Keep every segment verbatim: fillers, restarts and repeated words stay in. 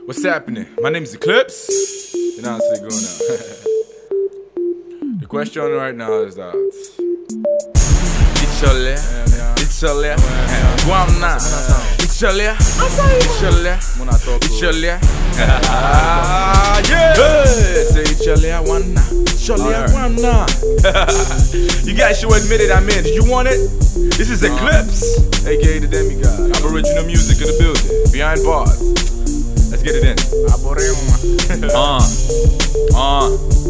What's happening? My name is Eclipse. You know how to go now. The question right now is that Ichole, Ichole, Guamna, Ichole, Ichole, Ichole. Ah yeah, say Ichole, Guamna, Ichole, Guamna. You guys should admit it. I mean, you want it? This is Eclipse, aka the Demigod. Aboriginal music in the building, behind bars. Let's get it in. uh, uh.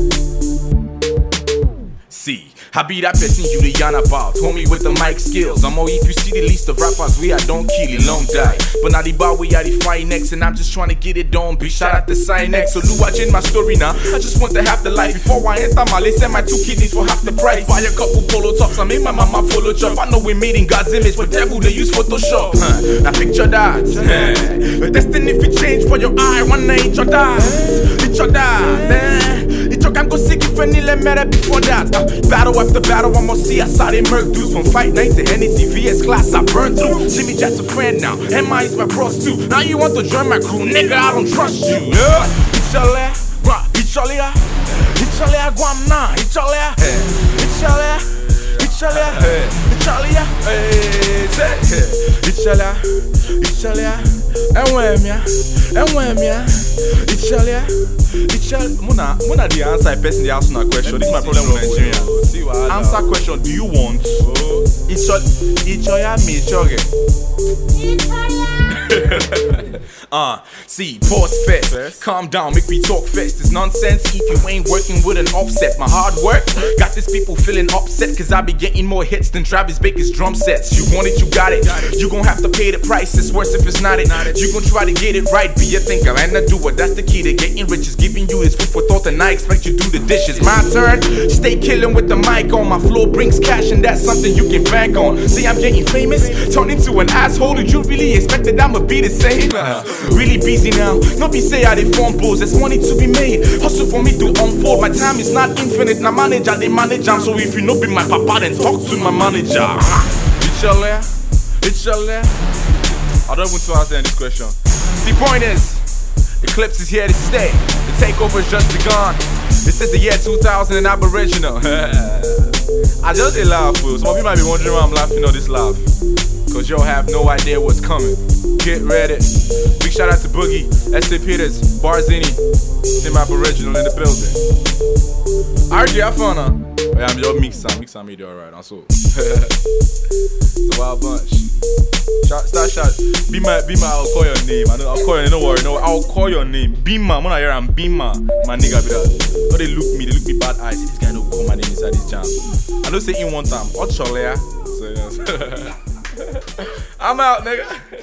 See, I be that person you the yarn about. Homie with the mic skills. I'm all if you see the least of rappers, we I don't kill it, long die. But now the bar we are the fight next, and I'm just trying to get it done. Be shout out the sign next. So do watching my story now. I just want to have the life before I enter my list. Send my two kidneys for half the price. Buy a couple polo tops. I made my mama follow chop. I know we made in God's image, but devil they use Photoshop. Huh. Now picture that. The destiny if you change for your eye, one night each other, each other. I'm gonna sick if any let matter before that. Uh, battle after battle, I'ma see I saw they murk dudes from fight night to Hennessy V S class. I burned through. Jimmy Jack's a friend now. M I is my cross too. Now you want to join my crew, nigga? I don't trust you. Yeah. Ichole, Ichole, Ichole, Guamna, Ichole, Ichole, Ichole, Ichole, Ichole, Ichole, Enwemia, Enwemia, Ichole. Muna, Muna the answer person they ask a question. This is my problem with Nigeria. Answer question, do you want? Ichoya me choge. Uh, see, pause first. first. Calm down, make me talk first. It's nonsense if you ain't working with an offset. My hard work got these people feeling upset, cause I be getting more hits than Travis Baker's drum sets. You want it, you got it. You gon' have to pay the price. It's worse if it's not it. You gon' try to get it right, be a thinker and a doer. That's the key to getting rich, is giving you this food for thought, and I expect you to do the dishes. My turn, stay killing with the mic on. My flow brings cash, and that's something you can bank on. See, I'm getting famous, turn into an asshole. Did you really expect that I'ma be the same? Uh, really busy now, not be say I dey form bulls. There's money to be made, hustle for me to unfold. My time is not infinite, now manager they manage am. So if you no be my papa, then talk to my manager. Ichole, Ichole. I don't want to answer this question. The point is, Eclipse is here to stay. The takeover has just begun. This is the year two thousand and Aboriginal. I just dey laugh, fool. Some of you might be wondering why I'm laughing on this laugh, cause y'all have no idea what's coming. Get ready. Big shout out to Boogie, S A Peters, Barzini, Team Aboriginal in the building. R J, have fun, huh? Oh, yeah, I'm your mixer. Mixer made it alright. I'm so. It's a wild bunch. Shout, start shout. Bima, Bima, I'll call your name. I know, I'll call your name. Don't worry, no, I'll call your name. Bima, I'm gonna hear I'm Bima. My nigga, be that. No, they look me, they look me bad eyes. See, this guy don't call my name inside this jam. I don't say in one time. Ochole, so yes. I'm out, nigga.